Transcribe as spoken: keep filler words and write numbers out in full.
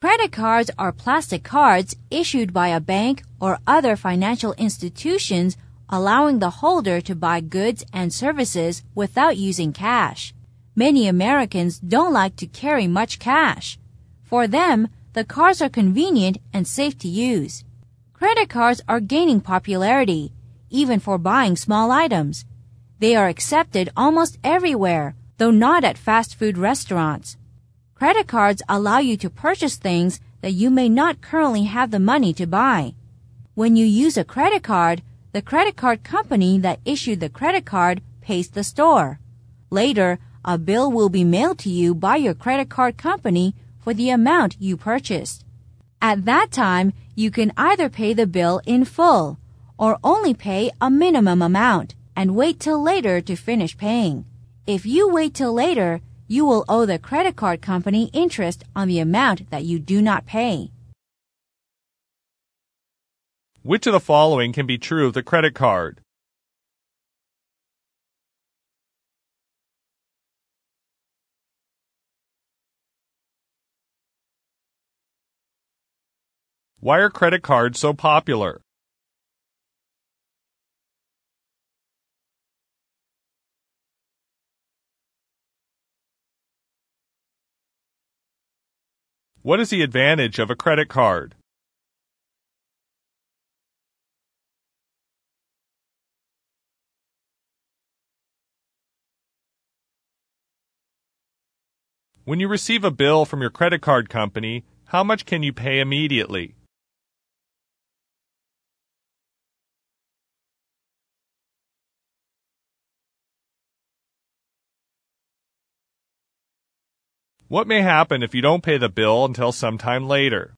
Credit cards are plastic cards issued by a bank or other financial institutions, allowing the holder to buy goods and services without using cash. Many Americans don't like to carry much cash. For them, the cards are convenient and safe to use. Credit cards are gaining popularity, even for buying small items. They are accepted almost everywhere, though not at fast food restaurants. Credit cards allow you to purchase things that you may not currently have the money to buy. When you use a credit card, the credit card company that issued the credit card pays the store. Later, a bill will be mailed to you by your credit card company for the amount you purchased. At that time, you can either pay the bill in full or only pay a minimum amount and wait till later to finish paying. If you wait till later, you will owe the credit card company interest on the amount that you do not pay. Which of the following can be true of the credit card? Why are credit cards so popular? What is the advantage of a credit card? When you receive a bill from your credit card company, how much can you pay immediately? What may happen if you don't pay the bill until sometime later?